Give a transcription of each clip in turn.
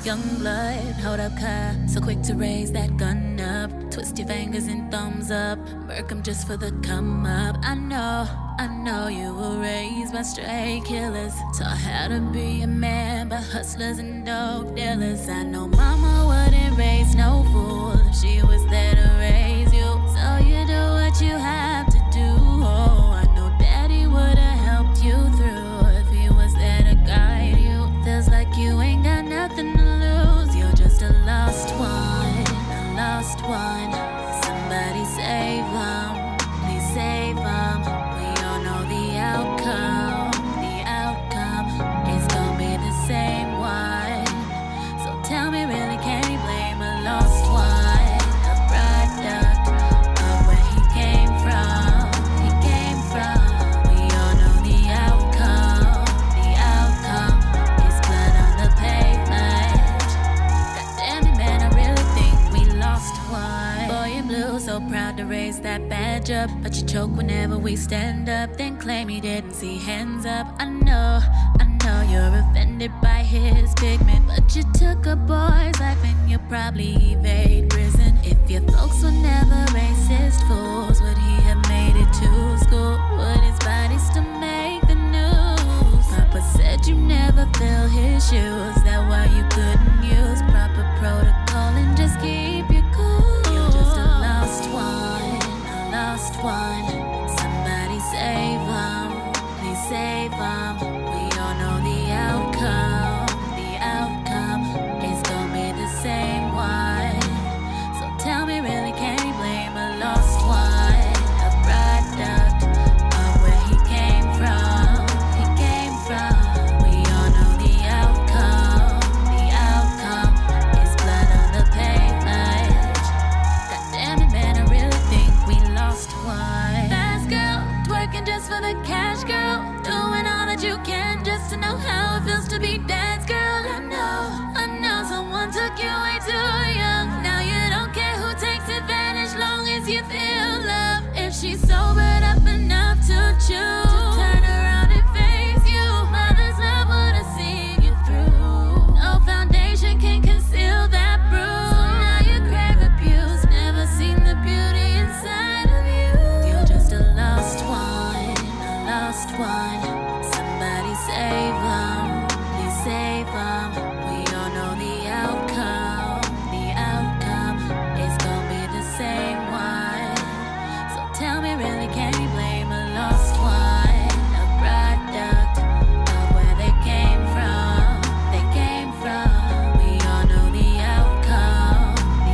young blood. Hold up, car, so quick to raise that gun up. Twist your fingers and thumbs up. Murk 'em just for the come up. I know you were raised by stray killers. Taught how to be a man by hustlers and dope dealers. I know mama wouldn't raise no fool if she was there to raise you. So you do what you have to do. Oh, I know daddy would've helped you through if he was there to guide you. Feels like you ain't got nothing to lose. You're just a lost one, a lost one. Somebody save 'em, please save 'em. We all know the outcome is gonna be the same one. So tell me, really, can you blame a lost one? A product of where he came from. We all know the outcome is blood on the pavement. God damn it, man, I really think we lost one. Boy in blue, so proud to raise that badge up, but you choke whenever we stand up, then claim you didn't see hands up. I know you're offended by his pigment, but you took a boy's life and you probably evade prison. If your folks were never racist fools, would he have made it to school? Would his body still make the news? Papa said you never fill his shoes. That why you couldn't use proper protocol and just keep your cool. You're just a lost one, a lost one. Somebody save 'em, please save 'em. We all know the outcome is gonna be the same one. So tell me, really, can you blame a lost one? A product of where he came from. We all know the outcome is blood on the pavement. God damn it, man, I really think we lost one. Fast girl, twerking just for the cash, girl. Doing all that you can just to know how it feels to be dad's girl. I know someone took you way too young. Now you don't care who takes advantage, long as you feel love. If she's sobered up enough to choose to turn around and face you, mother's love would've seen you through. No foundation can conceal that bruise. So now you crave abuse, never seen the beauty inside of you. You're just a lost one, a lost one. Somebody save 'em, please save 'em. We all know the outcome is gonna be the same one. So tell me, really, can you blame a lost one? A product of where they came from. We all know the outcome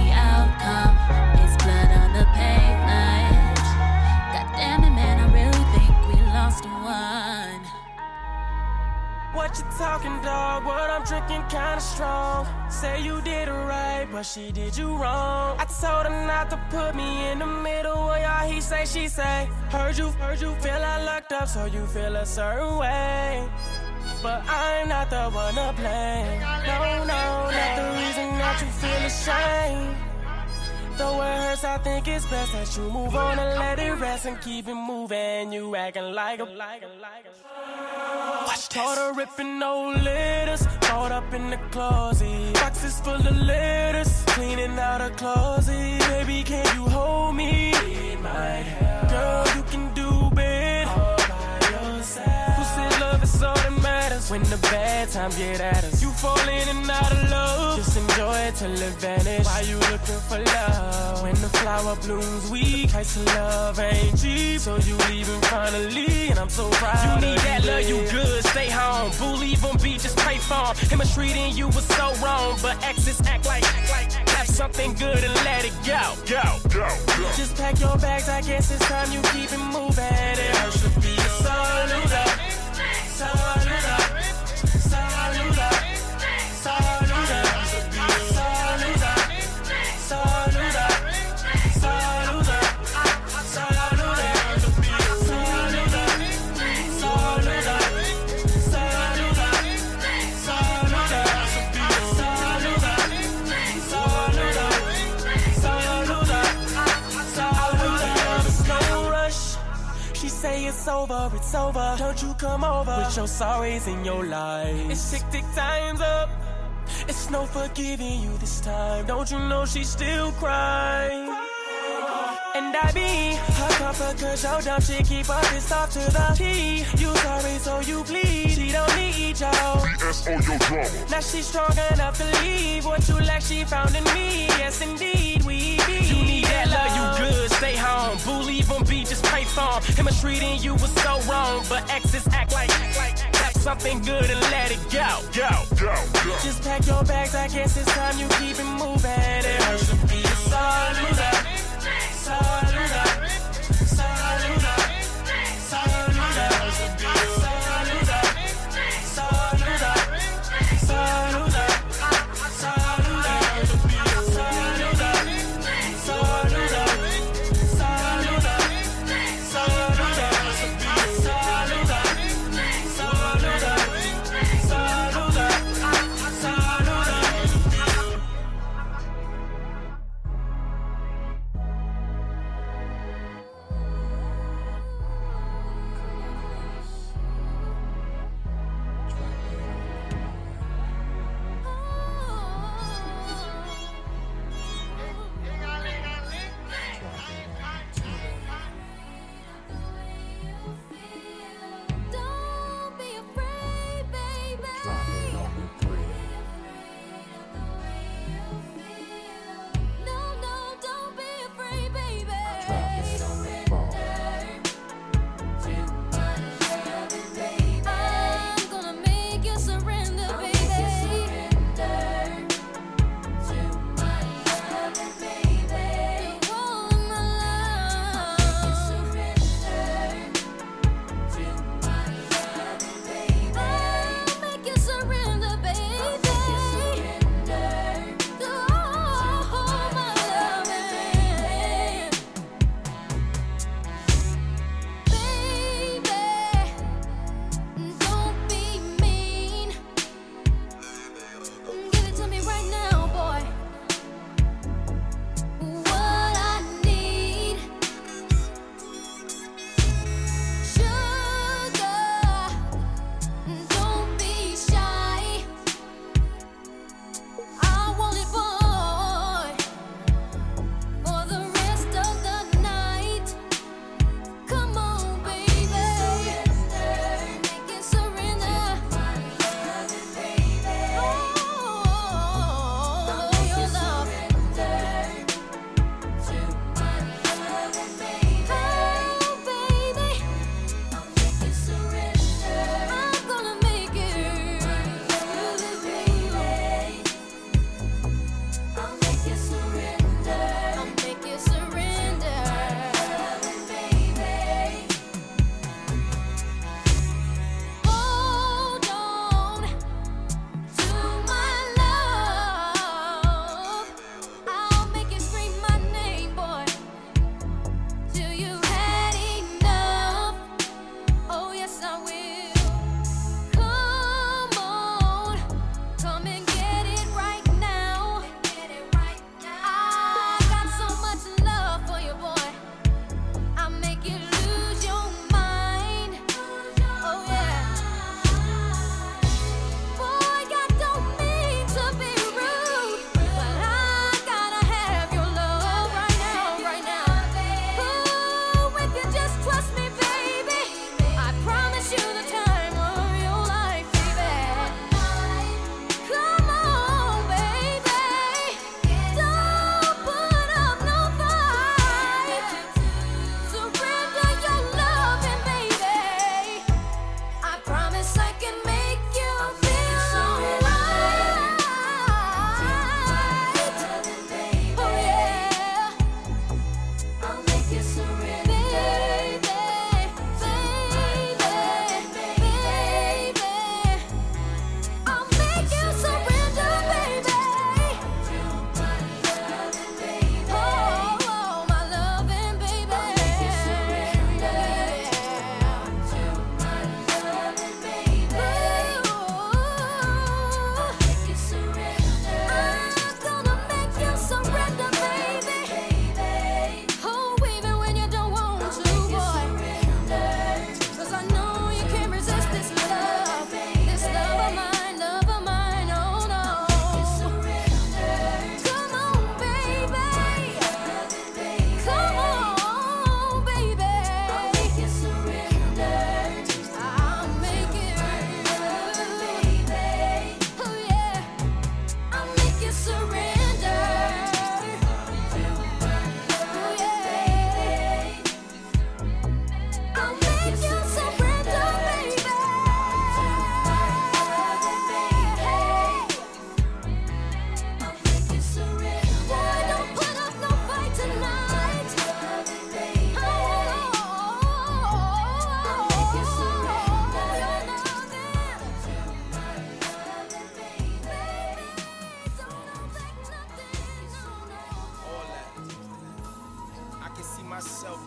is blood on the pavement. God damn it, man, I really think we lost one. What you talking, dog? What I'm drinking kinda strong. Say you did it right, but she did you wrong. I told her not to put me in the middle of y'all, he say, she say. Heard you feel I lucked up, so you feel a certain way. But I'm not the one to blame. No, not the reason that you feel ashamed. Though it hurts, I think it's best that you move on and let it rest and keep it moving. You acting like a watch this. Caught her ripping old letters, caught up in the closet. Boxes full of letters, cleaning out her closet. Baby, can you hold me? Need my help. Girl, you can do better all by yourself. Who said love is all that matters when the bad times get at us? You fall in and out of love, just enjoy it till it vanish. Why you looking for love when the flower blooms weak? Price of love ain't cheap, so you leaving finally, and I'm so proud. You need that love, you good, stay home. Boo, leave him be, just pray for him. Him mistreating you was so wrong, but exes act like have something good and let it go. Just pack your bags, I guess it's time you keep it moving. It hurts to be a saluda. It's over, don't you come over with your sorries in your life. It's tick time's up, It's no forgiving you this time. Don't you know she still crying? And I be her comfort, cause your dumb shit keep her pissed off to the T. You sorry, so you plead. She don't need y'all. BS on your drama. Now she's strong enough to leave. What you lack, she found in me. Yes, indeed, we be. You need that love, you good, stay home. Boo, leave him be, just pray for him. Him mistreating you was so wrong. But exes act like that's something good and let it go. Just pack your bags, I guess it's time you keep it moving. It hurts to be a saluda. Saluda, saluda, saluda, saluda, saluda, saluda, saluda,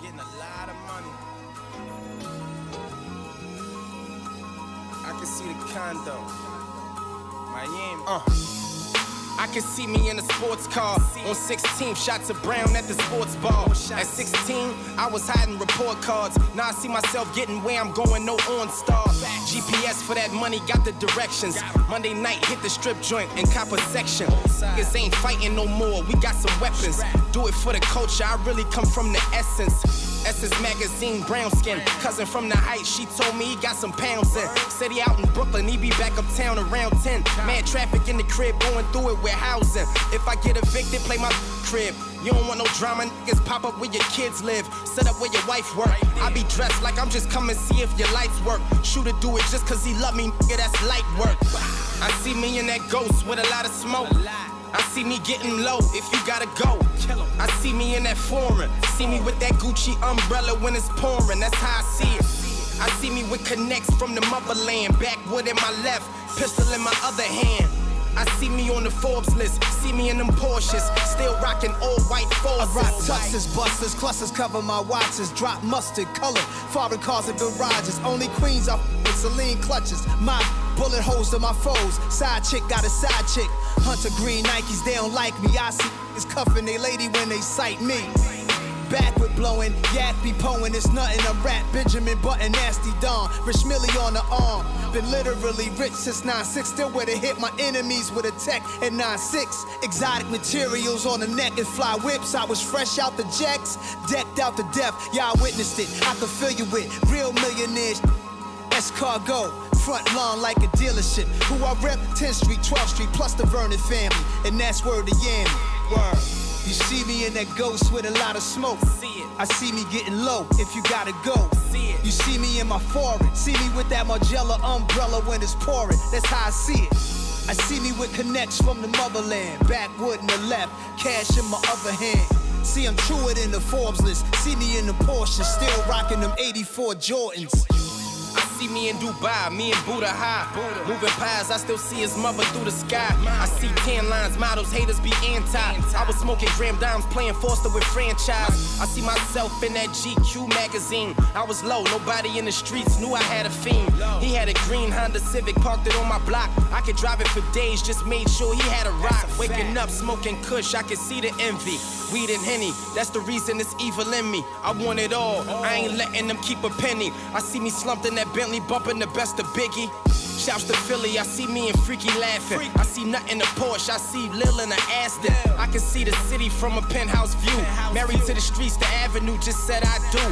getting a lot of money. I can see the condo, Miami. I can see me in a sports car on 16th, shots of Brown at the sports bar. At 16, I was hiding report cards. Now I see myself getting where I'm going, no OnStar. GPS for that money, got the directions. Monday night, hit the strip joint and cop a section. Niggas ain't fighting no more, we got some weapons. Do it for the culture, I really come from the essence. Essence Magazine, brown skin. Cousin from the Heights, she told me he got some pounds in. Said he out in Brooklyn, he be back uptown around 10. Mad traffic in the crib, going through it with housing. If I get evicted, play my crib. You don't want no drama, niggas pop up where your kids live. Set up where your wife work. I be dressed like I'm just coming see if your lights work. Shooter do it just cause he love me, nigga, that's light work. I see me in that ghost with a lot of smoke. I see me getting low if you gotta go. I see me in that foreign. See me with that Gucci umbrella when it's pouring. That's how I see it. I see me with connects from the motherland. Backwood in my left, pistol in my other hand. I see me on the Forbes list, see me in them Porsches, still rocking all white Forces. I rock tuxes, busters, clusters cover my watches, drop mustard, color, foreign cars and garages. Only queens I with Celine clutches. My bullet holes to my foes. Side chick got a side chick. Hunter green Nikes, they don't like me. I see is cuffing they lady when they sight me. Backward blowing, yak be poing, it's nothing. I'm rap, Benjamin Button, nasty Don, Rich Millie on the arm. Been literally rich since 9-6, still where to hit my enemies with a tech at 9-6. Exotic materials on the neck and fly whips. I was fresh out the jacks, decked out to death. Y'all witnessed it, I can fill you with real millionaires. Escargot, front lawn like a dealership. Who I rep, 10th Street, 12th Street, plus the Vernon family. And that's word to Yammy, word. You see me in that ghost with a lot of smoke. See it. I see me getting low if you gotta go. See it. You see me in my foreign. See me with that Margiela umbrella when it's pouring. That's how I see it. I see me with connects from the motherland. Backwood in the left, cash in my other hand. See I'm truer than the Forbes list. See me in the Porsche, still rocking them 84 Jordans. I see me in Dubai, me and Buddha high. Moving pies, I still see his mother through the sky. I see tan lines, models, haters be anti. I was smoking gram dimes, playing Forster with franchise. I see myself in that GQ magazine. I was low, nobody in the streets knew I had a fiend. He had a green Honda Civic, parked it on my block. I could drive it for days, just made sure he had a rock. Waking up, smoking kush, I could see the envy. Weed and Henny, that's the reason it's evil in me. I want it all, I ain't letting them keep a penny. I see me slumped in that Bentley, bumping the best of Biggie. Shouts to Philly, I see me and Freaky laughing. I see nothing in Porsche, I see Lil in the Aston. I can see the city from a penthouse view. Married to the streets, the avenue just said I do.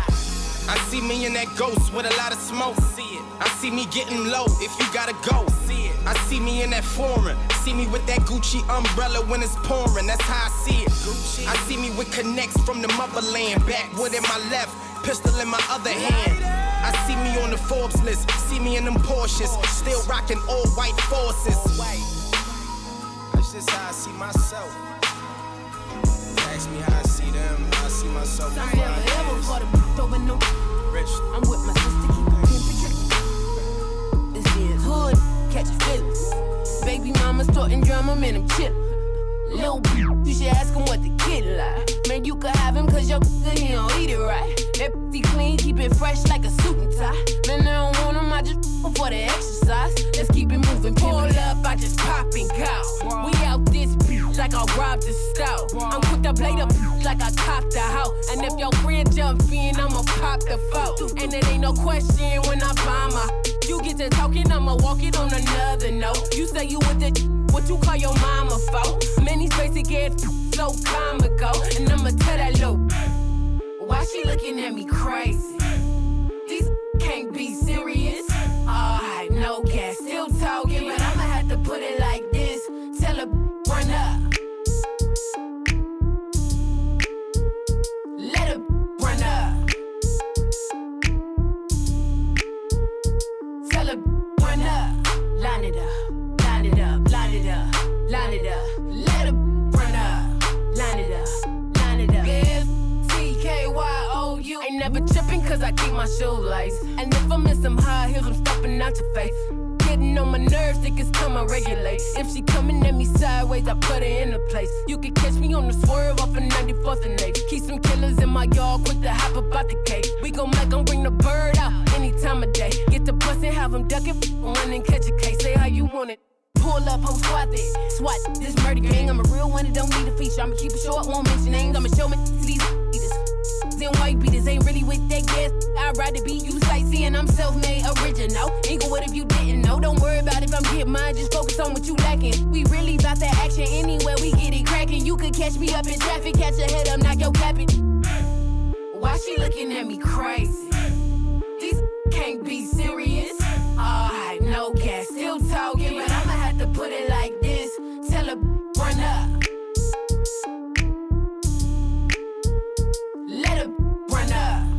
I see me in that ghost with a lot of smoke. I see me getting low if you gotta go. I see me in that foreign. See me with that Gucci umbrella when it's pouring. That's how I see it. I see me with connects from the motherland. Backwood in my left, pistol in my other hand. I see me on the Forbes list. See me in them Porsches, still rocking all white Forces. That's just how I see myself. Ask me how I see them, how I see myself. I never ever fought a over no. Rich. I'm with my sister, keep the temperature. This is hood, catch feelings. Baby mama starting drama, man, I'm chillin'. Lil' B, you should ask him what the kid like. Man, you could have him cause your good, he don't eat it right. That p***y clean, keep it fresh like a suit and tie. Man, I don't want him, I just f*** for the exercise. Let's keep it moving, pull up, I just pop and go. We out this bitch like I robbed the store. I'm quick to play the bitch like I copped the house. And if your friend jump in, I'ma pop the phone. And it ain't no question when I buy my. You get to talking, I'ma walk it on another note. You say you with the what you call your mama for? Man, these basic ass so comical. And I'ma tell that look. Why she looking at me crazy? These can't be serious. Alright, no gas, still talking, but I'ma have to put it like this. Tell her run up. Let her run up. Tell her run up. Line it up, line it up, line it up, line it up. Let her run up. Line it up, line it up. Give TKYOU. Ain't never tripping cause I keep my shoelace. And if I'm in some high heels, I'm stomping out your face. Getting on my nerves, think it's time I regulate. If she coming at me sideways, I put her in a place. You can catch me on the swerve off of 94th and 8th. Keep some killers in my yard, quick to hop up out the gate. We gon' make them bring the bird out any time of day. Get the bus and have them ducking, run and catch a case. Say how you want it. Pull up, ho, swat it. SWAT this murder gang. I'm a real one, it don't need a feature. I'ma keep it short, won't mention names. I'ma show me these beaters. Them white beaters ain't really with that gas. I'd rather be you sightseeing. I'm self-made original. Eagle, what if you didn't know? Don't worry about if I'm getting mine. Just focus on what you lacking. We really about that action anywhere we get it cracking. You could catch me up in traffic, catch a head up, knock your cap it. Why she looking at me crazy? These can't be serious. Alright, no gas, still talking, but I'ma have to put it like this. Tell her run up. Let her run up.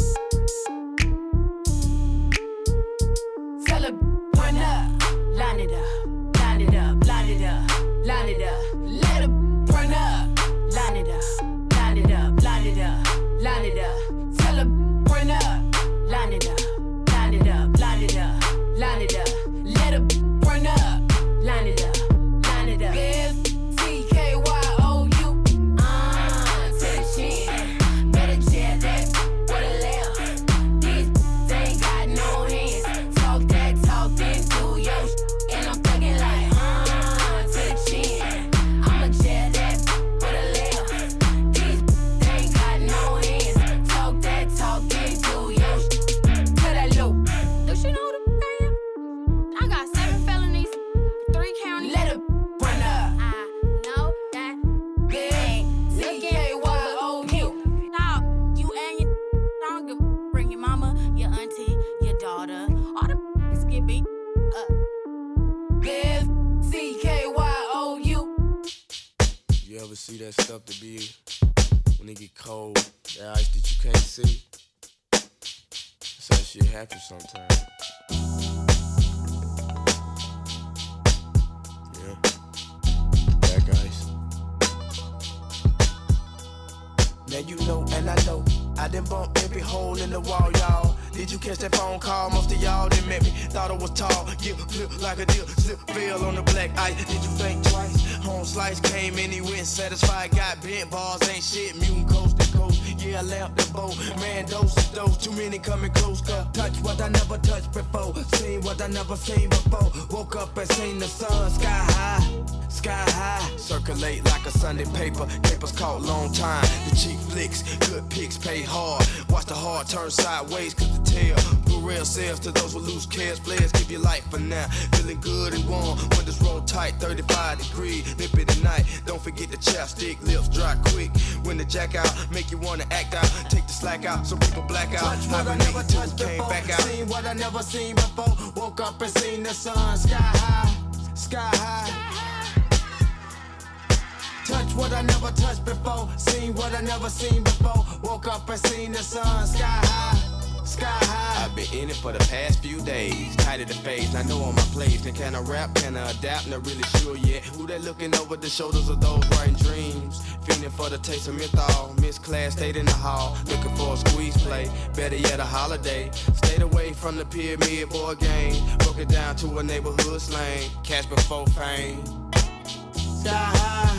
Tell her run up. Line it up, line it up, line it up, line it up. Let her run up. Line it up, line it up, line it up, line it up. Tell her run up. Line it up, line it up, line it up, line it up. Let her run up. Line it up, line it up. TKYOU. To the chin. Better jet that with a left. These ain't got no hands. Talk that talk, then do your shit. And I'm thugging like, to the chin. I'ma jet that with a left. These ain't got no hands. Talk that talk, then do your shit. To that loop. Do she know who the I am? I got 7 felonies, 3 counties. Let her run up. I know that. TKYOU. Now, you and your don't give a bring your mama, your auntie, your daughter. All the get beat up. TKYOU. You ever see that stuff that be when it get cold, that ice that you can't see? That's how shit happens sometimes. Yeah. Black ice. Now you know and I know I done bumped every hole in the wall, y'all. Did you catch that phone call? Most of y'all didn't met me. Thought it was tall, yeah, flip like a deal. Slip fell on the black ice. Did you think twice? Home slice came in, he went satisfied. Got bent bars, ain't shit. Mutant coast to coast. Yeah, I lamped the boat. Man, dose. Too many coming close. Touch what I never touched before. Seen what I never seen before. Woke up and seen the sun sky high. Circulate like a Sunday paper. Papers caught long time. The cheap flicks, good pics pay hard. Watch the heart turn sideways, cause the tail put real sales to those with loose cash. Players give you life for now. Feeling good and warm. Windows roll tight, 35 degrees. Nip it at night. Don't forget the chapstick. Lips dry quick. When the jack out, make you wanna act out. Take the slack out, so people black out. Touch what I never touched before. Back out. Seen what I never seen before. Woke up and seen the sun sky high. Touch what I never touched before. Seen what I never seen before. Woke up and seen the sun sky high. I've been in it for the past few days. Tight of the face, I know on my place. Then can I rap, can I adapt? Not really sure yet. Who that looking over the shoulders of those writing dreams? Feeling for the taste of menthol. Miss class, stayed in the hall. Looking for a squeeze play. Better yet, a holiday. Stayed away from the pyramid board game. Broke it down to a neighborhood slang. Cash before fame. Sky high.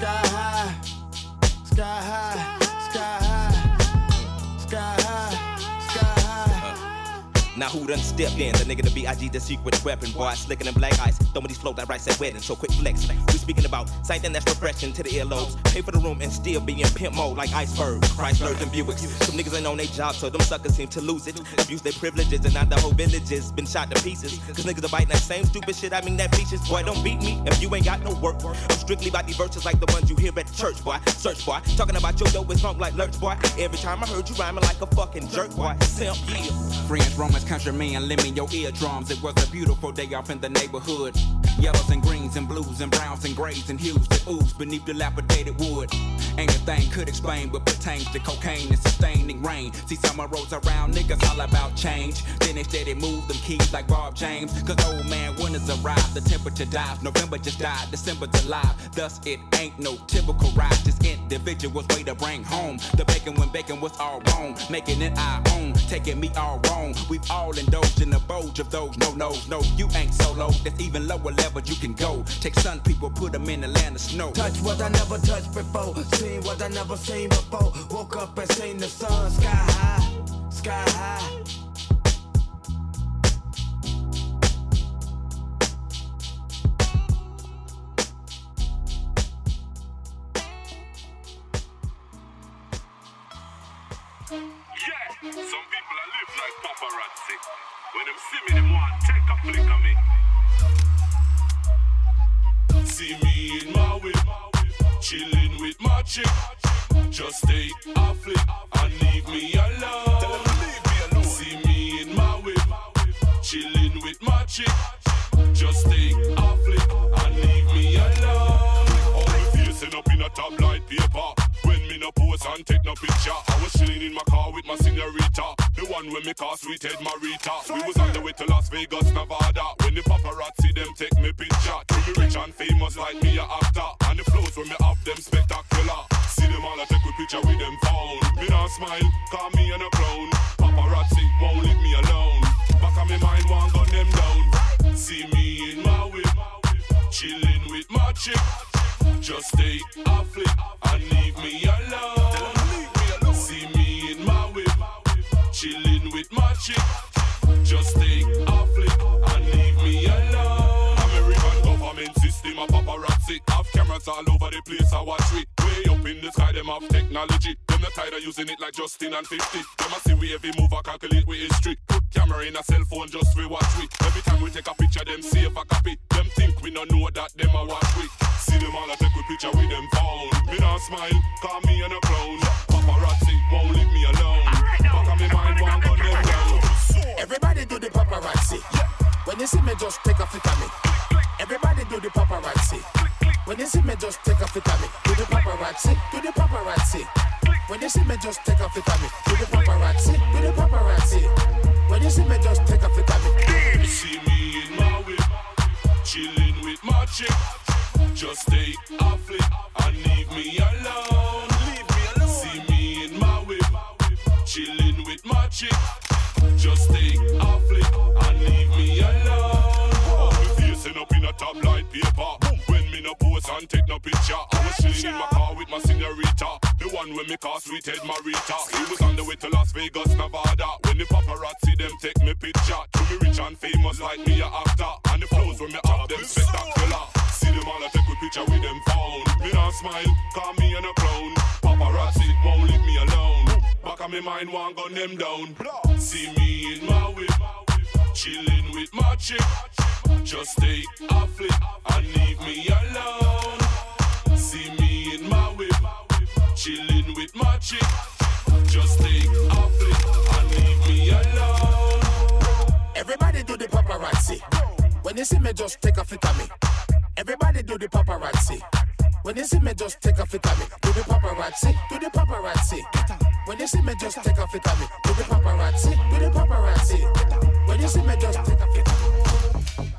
Now who done stepped in? The nigga to B.I.G. the secret weapon. Boy, slicker than black ice. Throwing these flows like rice at wedding. So quick flex. We speaking about something that's refreshing to the earlobes. Pay for the room and still be in pimp mode like iceberg. Chryslers and Buicks. Some niggas ain't on their job, so them suckers seem to lose it. Abuse their privileges and now the whole village has been shot to pieces. Cause niggas are biting that same stupid shit. I mean that features. Boy, don't beat me if you ain't got no work. I'm strictly about these verses like the ones you hear at church, boy. Search, boy. Talking about your dough with funk like lurch, boy. Every time I heard you rhyming like a fucking jerk, boy. Simp, yeah. Friends, Romans, countrymen, lend me your eardrums. It was a beautiful day off in the neighborhood. Yellows and greens and blues and browns and grays and hues that ooze beneath dilapidated wood. Ain't a thing could explain what pertains to cocaine and sustaining rain. See summer roads around niggas all about change. Then they steady move them keys like Bob James. Cause old man winters arrive, the temperature dives. November just died, December's alive. Thus it ain't no typical ride. Just individuals way to bring home the bacon when bacon was all wrong. Making it our own, taking me all wrong. We've all indulged in the bulge of those no, you ain't solo. That's even lower level level you can go. Take some people, put them in the land of snow. Touch what I never touched before. Seen what I never seen before. Woke up and seen the sun sky high, sky high. Some people I live like paparazzi. When them see me, them want take a flick of me. See me in my whip, chilling with my chick. Just take a flick and leave me alone. See me in my whip, chilling with my chick. Just take a flick and leave me alone. All my facing up in a tabloid paper. When me no pose and take no picture, I was chilling in my car with my señorita, the one when me call Sweethead Marita. We was on the way to Las Vegas, Nevada, when the paparazzi them take me picture. To be rich and famous like me a actor, and the flows when me have them spectacular. See them all I take a picture with them phone. Me not smile, call me and a clown. Paparazzi won't leave me alone. Back of me mind one gun them down. See me in my whip, chilling with my chick. Just take a flick and leave me alone. See me in my whip, chilling with my chick. Just take a flick and leave me alone. American government system of paparazzi have cameras all over the place. I watch it way up in the sky. Them have technology. Them not tired of using it like Justin and 50. Them a see we every move I calculate with history. Put camera in a cell phone just we watch it. Every time we take a picture, them save a copy. Them think we don't know that them a watch it. See them all I take a picture with them phone. Me not smile, call me and a clown. Paparazzi won't leave me alone. Back of me mind one gun them down. Everybody do the paparazzi. When you see me, just take a flick of me. Everybody do the paparazzi. When you see me, just take a flick of me. Do the paparazzi, do the paparazzi. When you see me, just take a flick of me. Do the paparazzi, do the paparazzi. When you see me, just take a flick of me. See me in my whip, chilling with my chick. Just take a flick and leave me alone. See me in my whip, chilling with my chick. Just take a flick and leave me alone. All me facing up in a tabloid paper. When me no pose and take no picture, I was chilling in my car with my señorita, the one when me call Sweethead Marita. We was on the way to Las Vegas, Nevada, when the paparazzi them take me picture. To be rich and famous like me a actor, and the flows when me have them spectacular. See them all I take a picture with them phone. Me not smile, call me and a clown. Paparazzi won't leave me alone. Back of me mind one gun them down. See me in my whip, chilling with my chick. Just take a flick and leave me alone. See me in my whip, chilling with my chick. Just take a flick and leave me alone. Everybody do the paparazzi. When you see me, just take a flick of me. Everybody do the paparazzi. When you see me, just take a flick of me. Do the paparazzi, do the paparazzi. When you see me, just take a flick of me. Do the paparazzi, do the paparazzi. When you see me, just take a flick of me.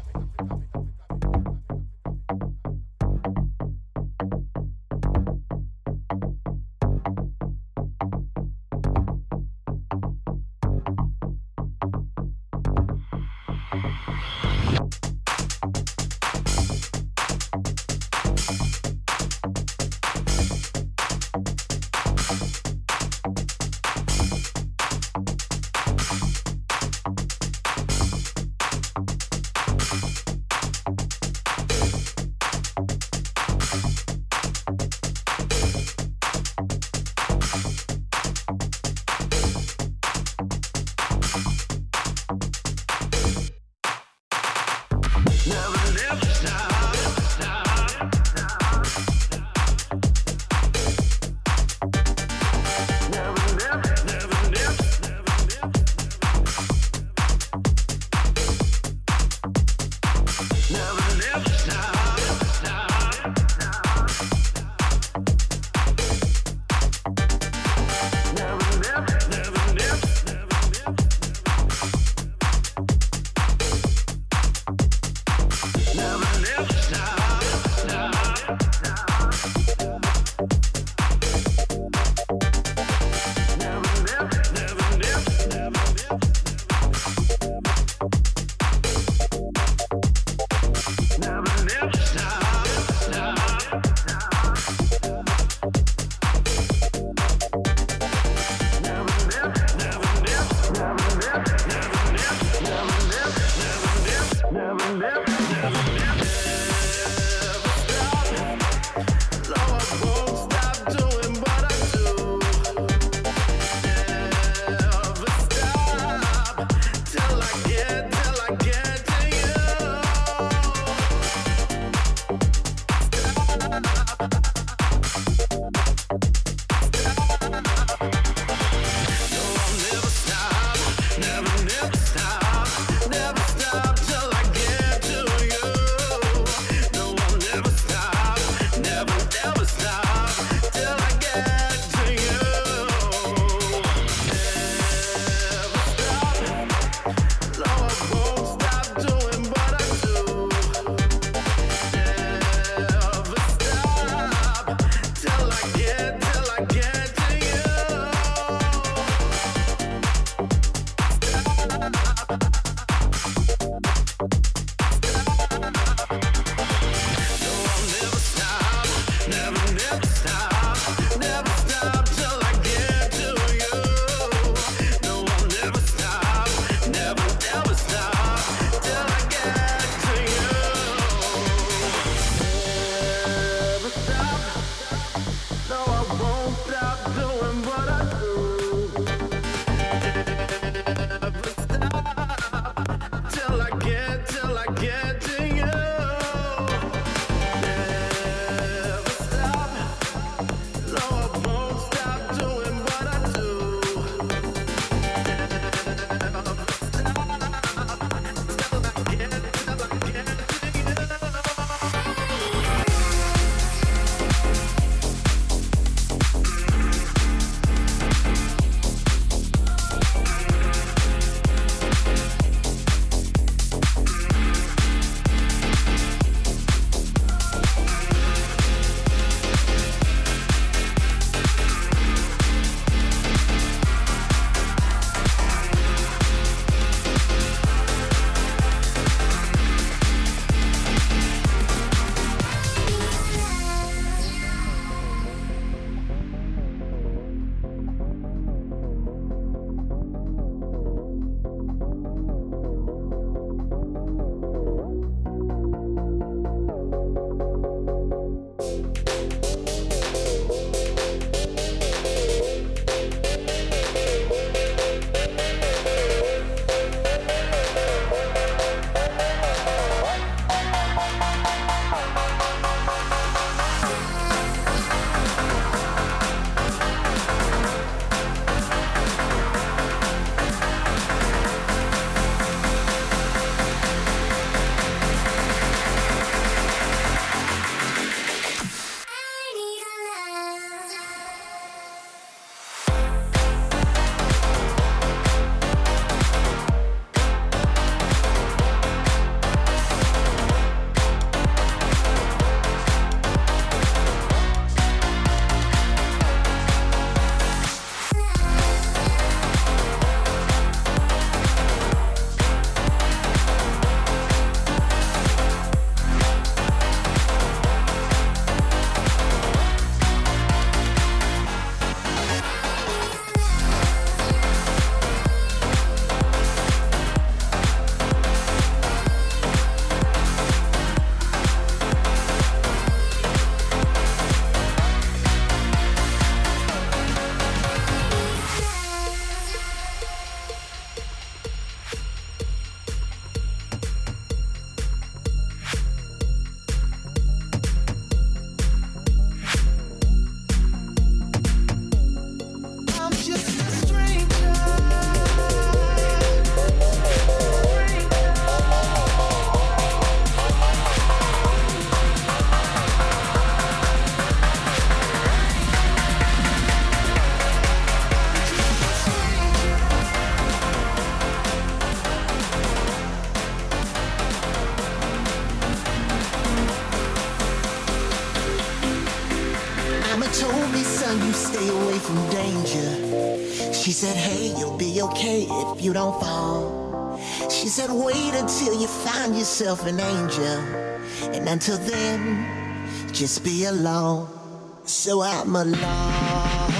told me, son, you stay away from danger. She said, hey, you'll be okay if you don't fall. She said, wait until you find yourself an angel. And until then, just be alone. So I'm alone.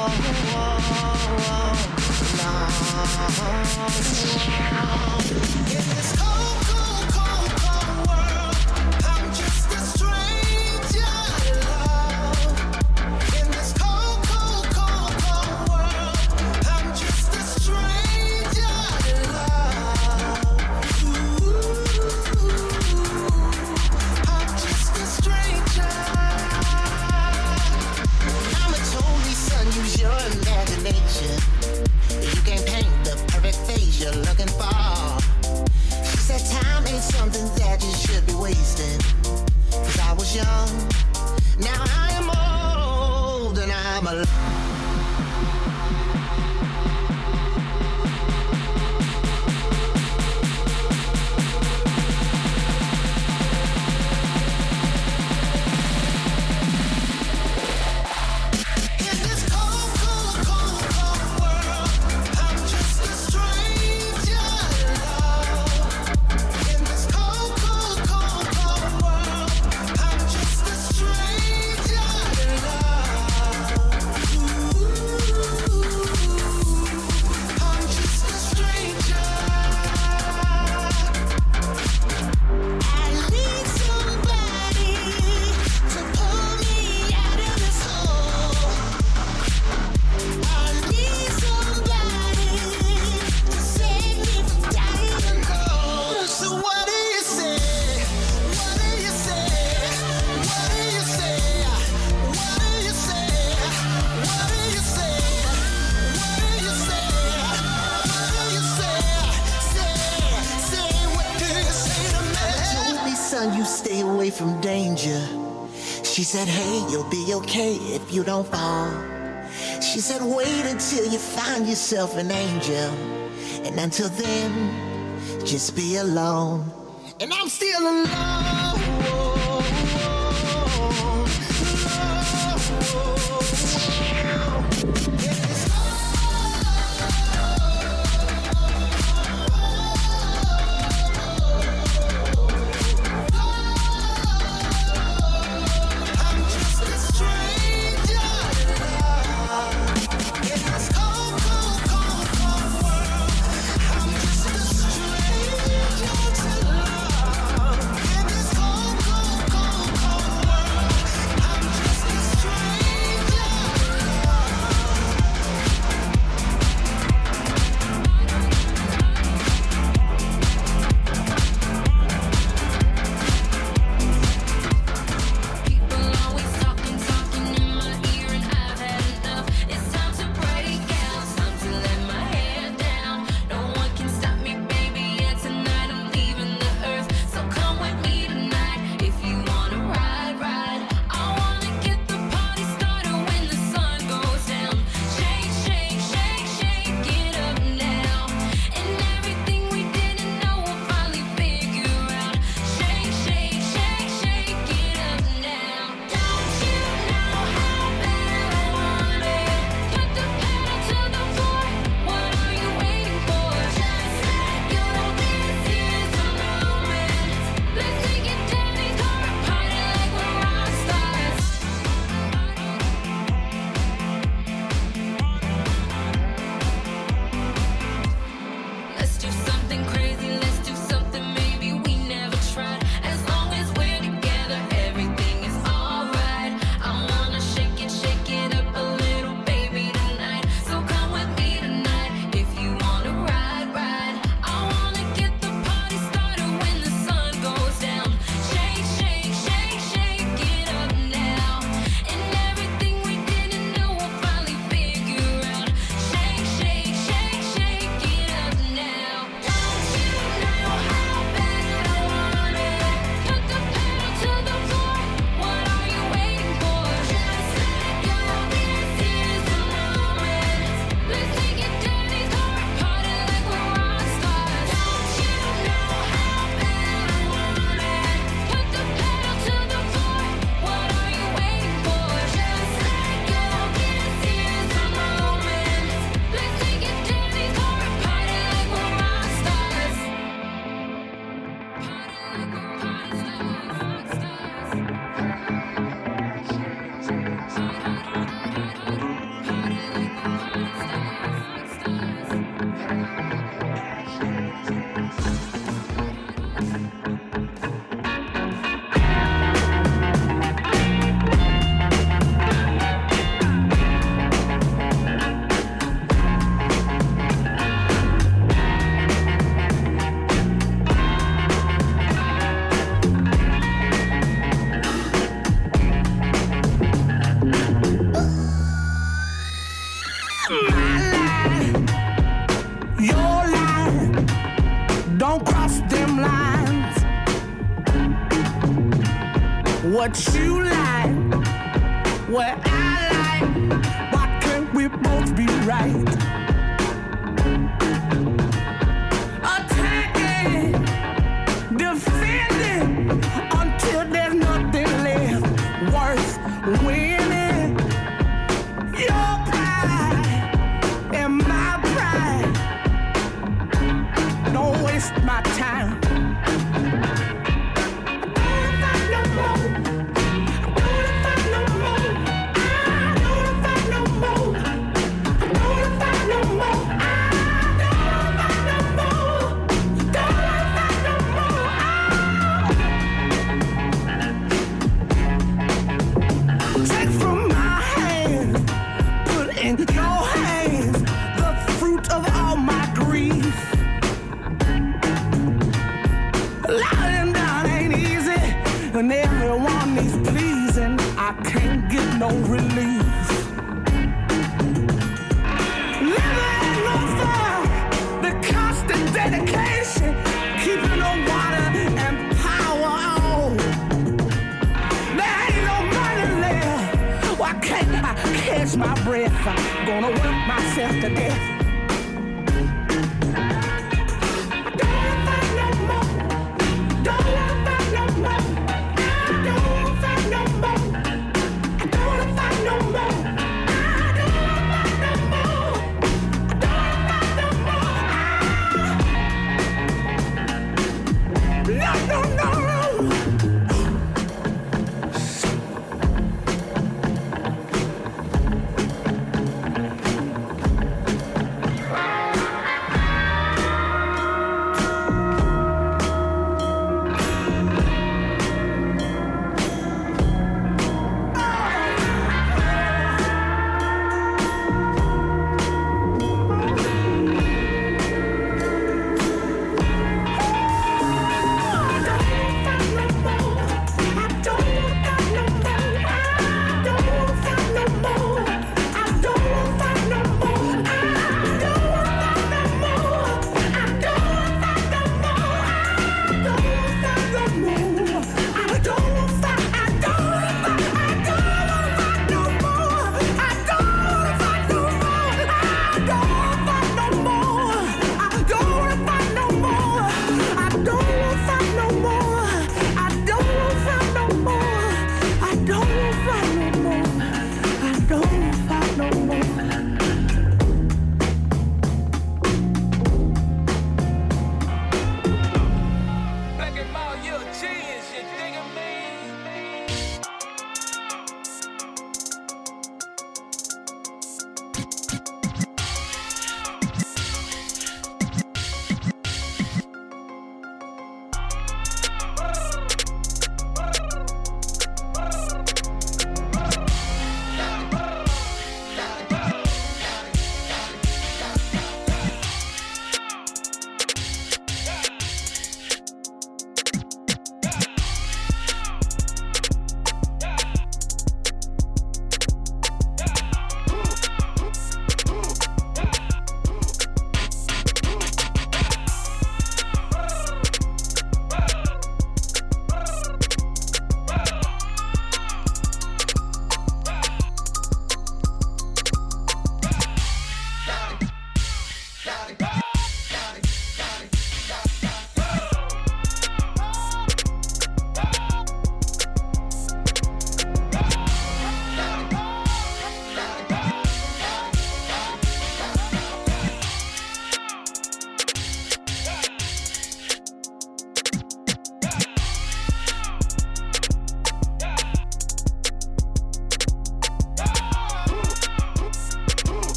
In this cold, cold, cold, cold world, I'm just a stranger in love. In this cold, cold, cold, cold world, I'm just a stranger in love. Ooh, I'm just a stranger. Mama told me, son, use your imagination. You can paint the perfect face you're looking for. She said time ain't something that you should be wasting. 'Cause I was young, now I am old and I'm alone. You stay away from danger. She said, hey, you'll be okay if you don't fall. She said, wait until you find yourself an angel. And until then, just be alone. And I'm still alone. In this what you like, what I like. Why can't we both be right? Attacking, defending, until there's nothing left worth winning. Your pride and my pride. Don't waste my time. Take from my hands, put in your hands the fruit of all my grief. Lying down ain't easy, and everyone needs pleasing. I can't get no relief. Living on fire, the constant dedication, keeping the water and power on. There ain't no money left. Why can't I catch my breath? I'm gonna work myself to death.